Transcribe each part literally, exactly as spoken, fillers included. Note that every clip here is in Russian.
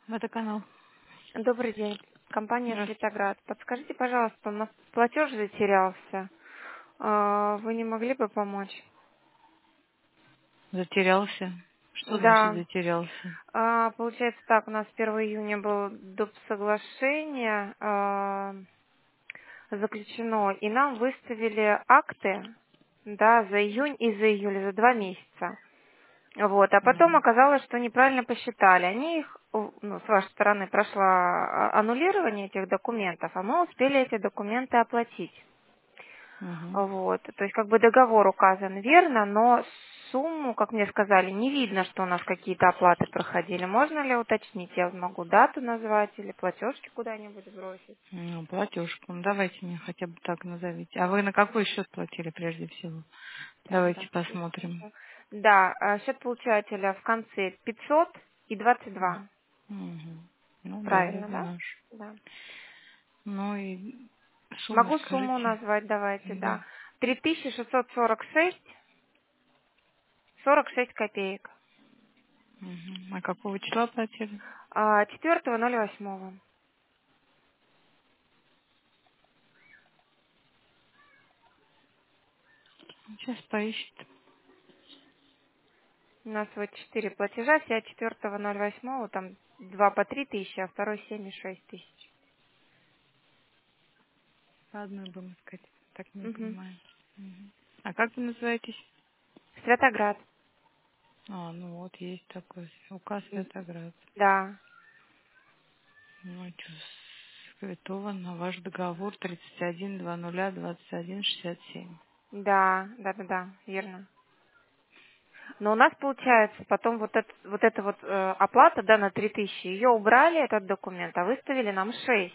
Водоканал. Добрый день. Компания Здравствуйте. «Светоград». Подскажите, пожалуйста, у нас платеж затерялся. А, Вы не могли бы помочь? Затерялся. Что значит Да. затерялся? А, Получается так, у нас первого июня было доп. Соглашение а, заключено, и нам выставили акты, да, за июнь и за июль, за два месяца. Вот, а потом Мгм. оказалось, что неправильно посчитали. Они их, у- ну, с вашей стороны прошло а, аннулирование этих документов, а мы успели эти документы оплатить. Мгм. Вот, то есть как бы договор указан верно, но сумму, как мне сказали, не видно, что у нас какие-то оплаты проходили. Можно ли уточнить? Я могу дату назвать или платежки куда-нибудь сбросить? Ну, платежку. Ну, давайте мне хотя бы так назовите. А вы на какой счет платили прежде всего? Так, Давайте да. посмотрим. Да, а, счет получателя в конце пятьсот и двадцать два. Мгм. Ну да, Правильно, это да? наш. Да. Ну и сумму Могу сумму скажите. назвать, давайте, да. Да. три тысячи шестьсот сорок шесть сорок шесть копеек. Мгм. А какого числа платили? А, четвёртого ноль восьмого. Сейчас поищет. У нас вот четыре платежа, вся четвертого ноль восьмого, там два по три тысячи, а второй семь и шесть тысяч. По одной будем искать. Так не Угу. понимаю. Мгм. А как вы называетесь? Святоград. А, ну вот есть такой указ Светоград. Да, Ну, что, Светова на ваш договор тридцать один двадцать двадцать один шестьдесят семь. да, да, да, да, верно. Но у нас получается потом вот, это, вот эта вот э, оплата, да, на три тысячи, ее убрали, этот документ, а выставили нам шесть.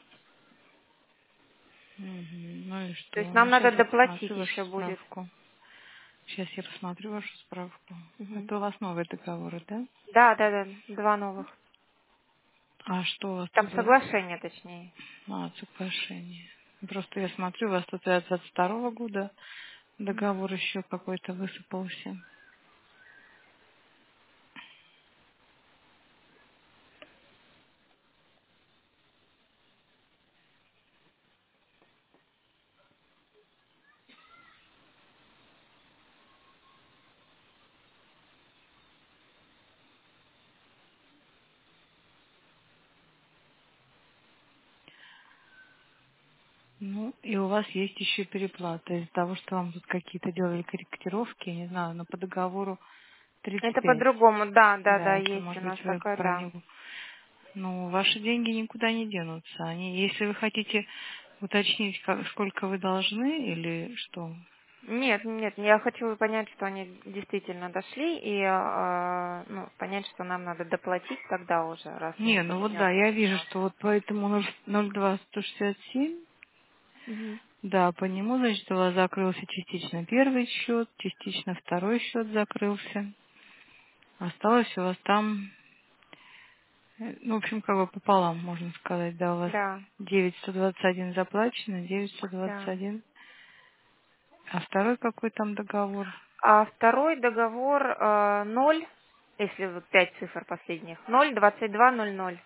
Мгм. Ну и То есть что? нам Ну, надо сейчас я доплатить посмотрю еще вашу будет. справку. Сейчас я посмотрю вашу справку. Мгм. Это у вас новые договоры, да? Да, да, да, два новых. А что у вас Там тут за соглашение, точнее. а, соглашение? Просто я смотрю, у вас тут от двадцать второго года договор еще какой-то высыпался. Ну, и у вас есть еще переплата из-за того, что вам тут какие-то делали корректировки, я не знаю, но по договору тридцать Это пять. по-другому, да, да, да, Да, если, есть у может нас быть, вы такое, про да. него. Ну, ваши деньги никуда не денутся. Они, если вы хотите уточнить, как, сколько вы должны или что. Нет, нет, я хочу понять, что они действительно дошли, и э, ну, понять, что нам надо доплатить тогда уже, раз Не, если ну у вот меня да, я вижу, поменялся. что вот по этому ноль ноль два сто шестьдесят семь, Мгм. да, по нему, значит, у вас закрылся частично первый счет, частично второй счет закрылся. Осталось у вас там, э, ну, в общем, как бы пополам, можно сказать, да, у вас Да, девять сто двадцать один заплачено, девять сто двадцать да. один. А второй какой там договор? А второй договор э, ноль, если вот пять цифр последних, ноль двадцать два ноль ноль.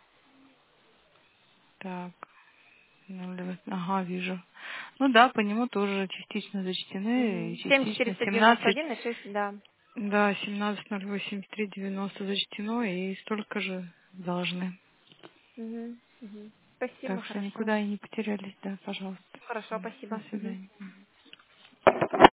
Так, ну, давай- ага, вижу. Ну да, по нему тоже частично зачтены, и Семь частично четыреста девяносто семнадцать, один и шесть, да. да, семнадцать ноль восемьдесят три девяносто зачтено, и столько же должны. Мгм, мгм. Спасибо, Так что хорошо. никуда и не потерялись, да, пожалуйста. Хорошо, До спасибо. Мгм. свидания.